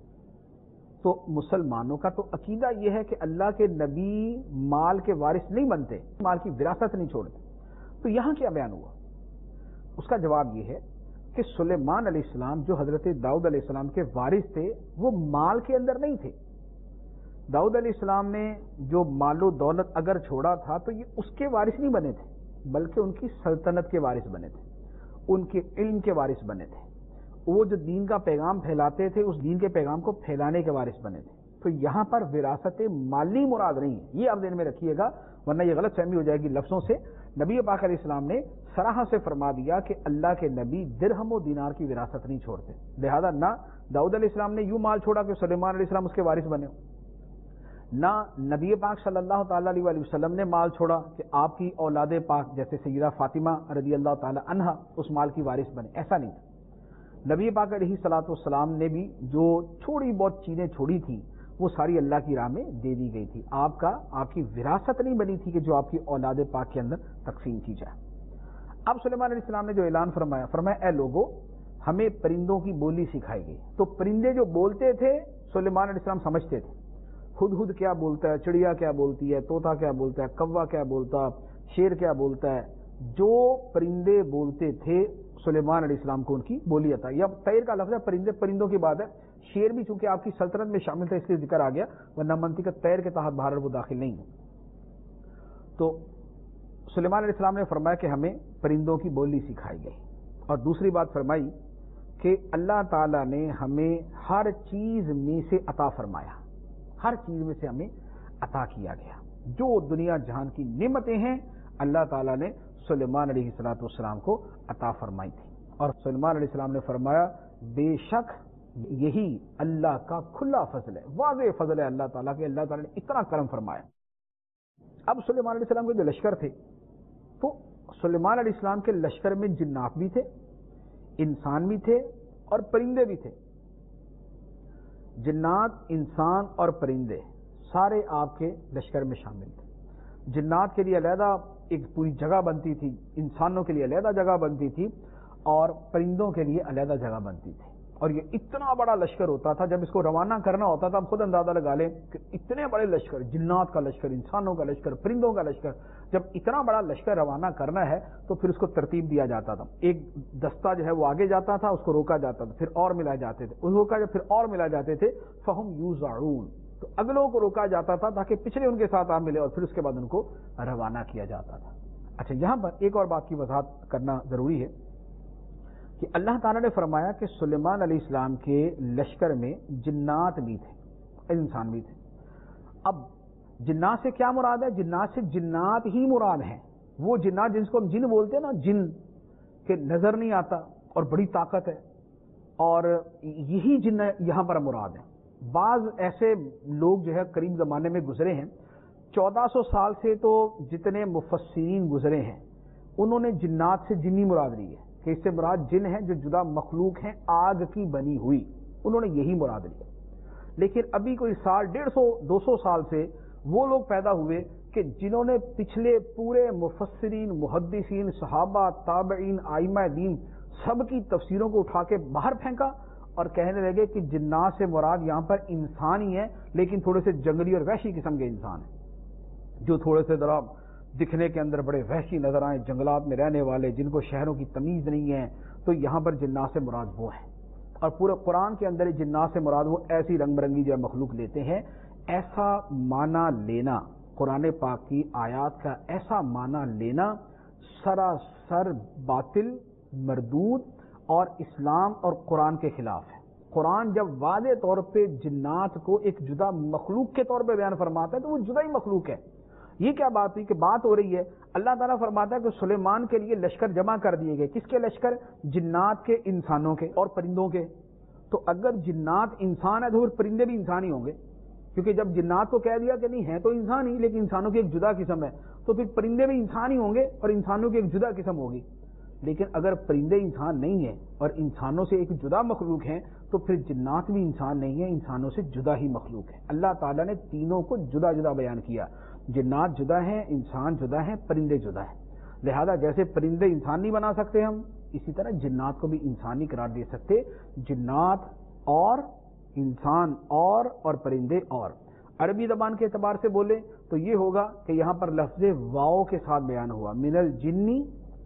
تو مسلمانوں کا تو عقیدہ یہ ہے کہ اللہ کے نبی مال کے وارث نہیں بنتے، مال کی وراثت نہیں چھوڑتے۔ تو یہاں کیا بیان ہوا؟ اس کا جواب یہ ہے کہ سلیمان علیہ السلام جو حضرت داؤد علیہ السلام کے وارث تھے وہ مال کے اندر نہیں تھے۔ داؤد علیہ السلام نے جو مال و دولت اگر چھوڑا تھا تو یہ اس کے وارث نہیں بنے تھے، بلکہ ان کی سلطنت کے وارث بنے تھے، ان کے علم کے وارث بنے تھے، وہ جو دین کا پیغام پھیلاتے تھے اس دین کے پیغام کو پھیلانے کے وارث بنے تھے۔ تو یہاں پر وراثت مالی مراد نہیں ہے، یہ آپ ذہن میں رکھیے گا، ورنہ یہ غلط فہمی ہو جائے گی لفظوں سے۔ نبی پاک علیہ السلام نے صراحت سے فرما دیا کہ اللہ کے نبی درہم و دینار کی وراثت نہیں چھوڑتے، لہذا نہ داؤد علیہ السلام نے یوں مال چھوڑا کہ سلیمان علیہ السلام اس کے وارث بنے، نہ نبی پاک صلی اللہ تعالی علیہ وآلہ وسلم نے مال چھوڑا کہ آپ کی اولاد پاک جیسے سیدہ فاطمہ رضی اللہ تعالی عنہا اس مال کی وارث بنے، ایسا نہیں تھا۔ نبی پاک علیہ الصلوۃ والسلام نے بھی جو چھوڑی بہت چیزیں چھوڑی تھیں وہ ساری اللہ کی راہ میں دے دی گئی تھی، آپ کا آپ کی وراثت نہیں بنی تھی کہ جو آپ کی اولاد پاک کے اندر تقسیم کی جائے۔ اب سلیمان علیہ السلام نے جو اعلان فرمایا، فرمایا اے لوگو، ہمیں پرندوں کی بولی سکھائی گئی۔ تو پرندے جو بولتے تھے سلیمان علیہ السلام سمجھتے تھے، ہدہد کیا بولتا ہے، چڑیا کیا بولتی ہے، طوطا کیا بولتا ہے، کوا کیا بولتا، شیر کیا بولتا ہے، جو پرندے بولتے تھے سلیمان علیہ السلام کو ان کی بولی عطا۔ یا طیر کا لفظ ہے، پرندے پرندوں کی بات ہے، شیر بھی چونکہ آپ کی سلطنت میں شامل تھا اس لیے ذکر آ گیا، ورنہ منطق طیر کے تحت بہرحال وہ داخل نہیں ہے۔ تو سلیمان علیہ السلام نے فرمایا کہ ہمیں پرندوں کی بولی سکھائی گئی، اور دوسری بات فرمائی کہ اللہ تعالیٰ نے ہمیں ہر چیز میں سے عطا فرمایا، ہر چیز میں سے ہمیں عطا کیا گیا، جو دنیا جہان کی نعمتیں ہیں اللہ تعالیٰ نے سلیمان علیہ الصلوۃ والسلام کو عطا فرمائی تھی، اور سلیمان علیہ السلام نے فرمایا بے شک یہی اللہ کا کھلا فضل ہے، واضح فضل ہے اللہ تعالیٰ کے، اللہ تعالیٰ نے اتنا کرم فرمایا۔ اب سلیمان علیہ السلام کے جو لشکر تھے، تو سلیمان علیہ السلام کے لشکر میں جنات بھی تھے، انسان بھی تھے اور پرندے بھی تھے۔ جنات، انسان اور پرندے سارے آپ کے لشکر میں شامل تھے۔ جنات کے لیے علیحدہ ایک پوری جگہ بنتی تھی، انسانوں کے لیے علیحدہ جگہ بنتی تھی اور پرندوں کے لیے علیحدہ جگہ بنتی تھی، اور یہ اتنا بڑا لشکر ہوتا تھا، جب اس کو روانہ کرنا ہوتا تھا آپ خود اندازہ لگا لیں کہ اتنے بڑے لشکر، جنات کا لشکر، انسانوں کا لشکر، پرندوں کا لشکر، جب اتنا بڑا لشکر روانہ کرنا ہے تو پھر اس کو ترتیب دیا جاتا تھا، ایک دستہ جو ہے وہ آگے جاتا تھا، اس کو روکا جاتا تھا، پھر اور ملائے جاتے تھے، اس کو روکا پھر اور ملائے جاتے تھے، فہم یوزعون، تو اگلوں کو روکا جاتا تھا تاکہ پچھلے ان کے ساتھ آپ ملے، اور پھر اس کے بعد ان کو روانہ کیا جاتا تھا۔ اچھا، یہاں پر ایک اور بات کی وضاحت کرنا ضروری ہے کہ اللہ تعالیٰ نے فرمایا کہ سلیمان علیہ السلام کے لشکر میں جنات بھی تھے، انسان بھی تھے۔ اب جنات سے کیا مراد ہے؟ جنات سے جنات ہی مراد ہیں، وہ جنات جن کو ہم جن بولتے ہیں نا، جن کہ نظر نہیں آتا اور بڑی طاقت ہے، اور یہی جن یہاں پر مراد ہے۔ بعض ایسے لوگ جو ہے قریب زمانے میں گزرے ہیں، چودہ سو سال سے تو جتنے مفسرین گزرے ہیں انہوں نے جنات سے جنی مراد لی ہے، کہ اس سے مراد جن ہیں جو جدا مخلوق ہیں، آگ کی بنی ہوئی، انہوں نے یہی مراد لیا۔ لیکن ابھی کوئی سال ڈیڑھ سو دو سو سال سے وہ لوگ پیدا ہوئے کہ جنہوں نے پچھلے پورے مفسرین، محدثین، صحابہ، تابعین، ائمہ دین سب کی تفسیروں کو اٹھا کے باہر پھینکا اور کہنے لگے کہ جنات سے مراد یہاں پر انسان ہی ہے، لیکن تھوڑے سے جنگلی اور وحشی قسم کے انسان ہیں، جو تھوڑے سے ذرا دکھنے کے اندر بڑے وحشی نظر آئیں، جنگلات میں رہنے والے، جن کو شہروں کی تمیز نہیں ہے، تو یہاں پر جنات سے مراد وہ ہیں۔ اور پورے قرآن کے اندر جنات سے مراد وہ ایسی رنگ برنگی جو مخلوق لیتے ہیں، ایسا معنی لینا، قرآن پاک کی آیات کا ایسا معنی لینا سراسر باطل، مردود اور اسلام اور قرآن کے خلاف ہے۔ قرآن جب واضح طور پہ جنات کو ایک جدا مخلوق کے طور پہ بیان فرماتا ہے تو وہ جدا ہی مخلوق ہے۔ یہ کیا بات ہوئی کہ بات ہو رہی ہے، اللہ تعالیٰ فرماتا ہے کہ سلیمان کے لیے لشکر جمع کر دیے گئے۔ کس کے لشکر؟ جنات کے، انسانوں کے اور پرندوں کے۔ تو اگر جنات انسان ہے تو پھر پرندے بھی انسان ہی ہوں گے، کیونکہ جب جنات کو کہہ دیا کہ نہیں ہے تو انسان ہی، لیکن انسانوں کی ایک جدا قسم ہے، تو پھر پرندے بھی انسان ہی ہوں گے اور انسانوں کی ایک جدا قسم ہوگی۔ لیکن اگر پرندے انسان نہیں ہیں اور انسانوں سے ایک جدا مخلوق ہیں تو پھر جنات بھی انسان نہیں ہیں، انسانوں سے جدا ہی مخلوق ہے۔ اللہ تعالیٰ نے تینوں کو جدا جدا بیان کیا، جنات جدا ہیں، انسان جدا ہیں، پرندے جدا ہیں۔ لہذا جیسے پرندے انسان نہیں بنا سکتے ہم، اسی طرح جنات کو بھی انسان نہیں قرار دے سکتے۔ جنات اور انسان اور اور پرندے اور عربی زبان کے اعتبار سے بولے تو یہ ہوگا کہ یہاں پر لفظ واو کے ساتھ بیان ہوا، من الجنی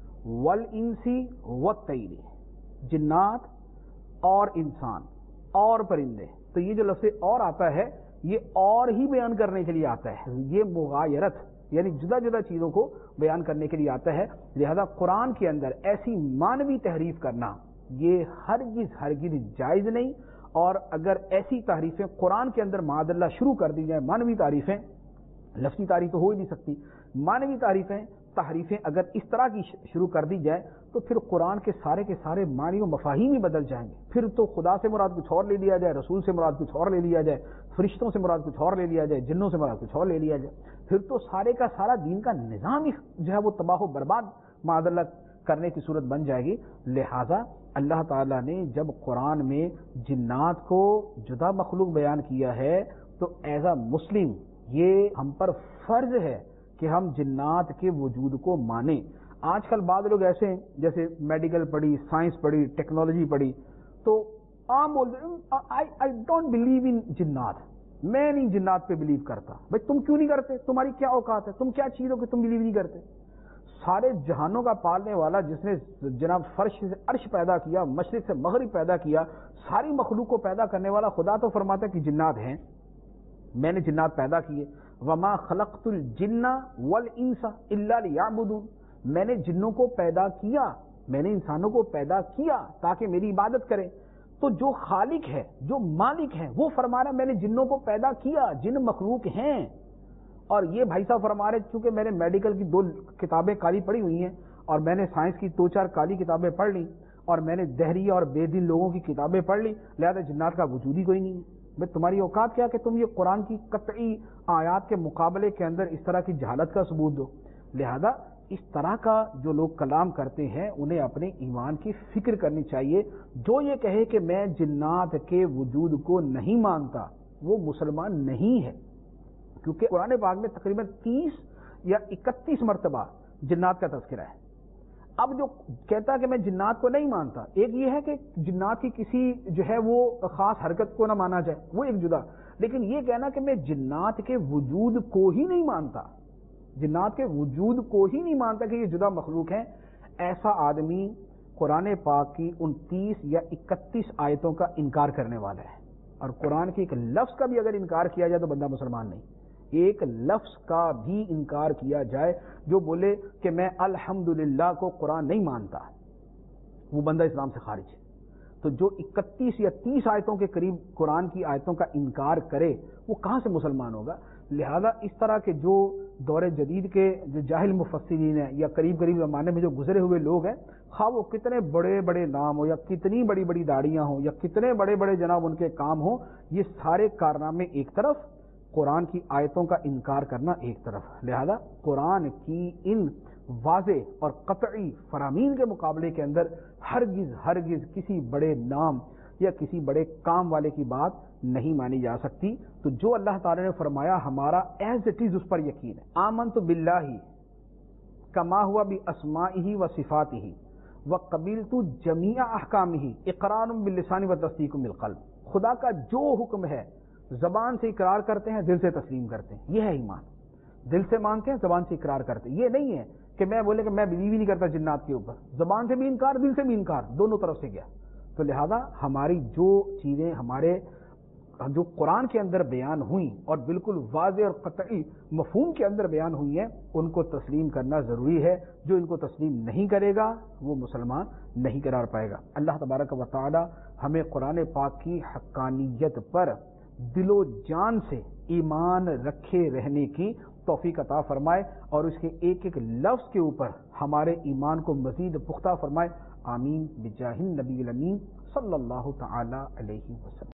والانسی والطیر، جنات اور انسان اور پرندے۔ تو یہ جو لفظ اور آتا ہے یہ اور ہی بیان کرنے کے لیے آتا ہے، یہ مغایرت یعنی جدا جدا چیزوں کو بیان کرنے کے لیے آتا ہے۔ لہذا قرآن کے اندر ایسی مانوی تحریف کرنا یہ ہرگز ہرگز جائز نہیں، اور اگر ایسی تعریفیں قرآن کے اندر معاذ اللہ شروع کر دی جائیں، مانوی تعریفیں، لفظی تعریف تو ہو ہی نہیں سکتی، مانوی تعریفیں، تحریفیں اگر اس طرح کی شروع کر دی جائے تو پھر قرآن کے سارے کے سارے معنی و مفاہیم ہی بدل جائیں گے۔ پھر تو خدا سے مراد کچھ اور لے لیا جائے، رسول سے مراد کچھ اور لے لیا جائے، فرشتوں سے مراد کچھ اور لے لیا جائے، جنوں سے مراد کچھ اور لے لیا جائے، پھر تو سارے کا سارا دین کا نظام ہی جو ہے وہ تباہ و برباد معاذ اللہ کرنے کی صورت بن جائے گی۔ لہذا اللہ تعالیٰ نے جب قرآن میں جنات کو جدا مخلوق بیان کیا ہے تو ایز اے مسلم یہ ہم پر فرض ہے کہ ہم جنات کے وجود کو مانیں۔ آج کل بعض لوگ ایسے ہیں جیسے میڈیکل پڑھی، سائنس پڑھی، ٹیکنالوجی پڑھی، تو عام بولتے ہیں آئی ڈونٹ بلیو ان جنات، میں نہیں جنات پہ بلیو کرتا۔ بھائی تم کیوں نہیں کرتے؟ تمہاری کیا اوقات ہے؟ تم کیا چیز ہو کہ تم بلیو نہیں کرتے؟ سارے جہانوں کا پالنے والا جس نے جناب فرش سے عرش پیدا کیا، مشرق سے مغرب پیدا کیا، ساری مخلوق کو پیدا کرنے والا خدا تو فرماتا ہے کہ جنات ہیں، میں نے جنات پیدا کیے۔ وما خلقت الجن والانس الا لیعبدون، میں نے جنوں کو پیدا کیا میں نے انسانوں کو پیدا کیا تاکہ میری عبادت کریں. تو جو خالق ہے، جو مالک ہے، وہ فرما رہا میں نے جنوں کو پیدا کیا، جن مخلوق ہیں. اور یہ بھائی صاحب فرما رہے چونکہ میں نے میڈیکل کی دو کتابیں کالی پڑھی ہوئی ہیں اور میں نے سائنس کی دو چار کالی کتابیں پڑھ لی اور میں نے دہری اور بے دین لوگوں کی کتابیں پڑھ لی، لہذا جنات کا وجود ہی کوئی نہیں ہے. بھائی تمہاری اوقات کیا کہ تم یہ قرآن کی قطعی آیات کے مقابلے کے اندر اس طرح کی جہالت کا ثبوت دو. لہذا اس طرح کا جو لوگ کلام کرتے ہیں انہیں اپنے ایمان کی فکر کرنی چاہیے. جو یہ کہے کہ میں جنات کے وجود کو نہیں مانتا وہ مسلمان نہیں ہے، کیونکہ قرآن پاک میں تقریباً تیس یا اکتیس مرتبہ جنات کا تذکرہ ہے. اب جو کہتا ہے کہ میں جنات کو نہیں مانتا، ایک یہ ہے کہ جنات کی کسی جو ہے وہ خاص حرکت کو نہ مانا جائے، وہ ایک جدا. لیکن یہ کہنا کہ میں جنات کے وجود کو ہی نہیں مانتا، جنات کے وجود کو ہی نہیں مانتا کہ یہ جدا مخلوق ہیں، ایسا آدمی قرآن پاک کی ان تیس یا اکتیس آیتوں کا انکار کرنے والا ہے. اور قرآن کے ایک لفظ کا بھی اگر انکار کیا جائے تو بندہ مسلمان نہیں. ایک لفظ کا بھی انکار کیا جائے جو بولے کہ میں الحمدللہ کو قرآن نہیں مانتا، وہ بندہ اسلام سے خارج ہے. تو جو اکتیس یا تیس آیتوں کے قریب قرآن کی آیتوں کا انکار کرے وہ کہاں سے مسلمان ہوگا؟ لہذا اس طرح کے جو دور جدید کے جو جاہل مفسرین ہیں یا قریب قریب زمانے میں جو گزرے ہوئے لوگ ہیں، خواہ وہ کتنے بڑے بڑے نام ہو یا کتنی بڑی بڑی داڑیاں ہوں یا کتنے بڑے بڑے جناب ان کے کام ہوں، یہ سارے کارنامے ایک طرف، قرآن کی آیتوں کا انکار کرنا ایک طرف. لہذا قرآن کی ان واضح اور قطعی فرامین کے مقابلے کے اندر ہرگز ہرگز کسی بڑے نام یا کسی بڑے کام والے کی بات نہیں مانی جا سکتی. تو جو اللہ تعالی نے فرمایا ہمارا ایز اٹ از اس پر یقین ہے. آمنت باللہ کما ہوا باسمائہ و صفاتہ وقبلت جمیع احکامہ اقرار باللسان و تصدیق بالقلب. خدا کا جو حکم ہے زبان سے اقرار کرتے ہیں، دل سے تسلیم کرتے ہیں. یہ ہے ایمان. دل سے مانتے ہیں، زبان سے اقرار کرتے ہیں. یہ نہیں ہے کہ میں بولے کہ میں بلیو ہی نہیں کرتا جنات کے اوپر، زبان سے بھی انکار دل سے بھی انکار، دونوں طرف سے گیا. تو لہذا ہماری جو چیزیں ہمارے جو قرآن کے اندر بیان ہوئیں اور بالکل واضح اور قطعی مفہوم کے اندر بیان ہوئی ہیں ان کو تسلیم کرنا ضروری ہے. جو ان کو تسلیم نہیں کرے گا وہ مسلمان نہیں قرار پائے گا. اللہ تبارک و تعالی ہمیں قرآن پاک کی حقانیت پر دل و جان سے ایمان رکھے رہنے کی توفیق عطا فرمائے اور اس کے ایک ایک لفظ کے اوپر ہمارے ایمان کو مزید پختہ فرمائے. آمین بجاہ النبی الامین صلی اللہ تعالی علیہ وسلم.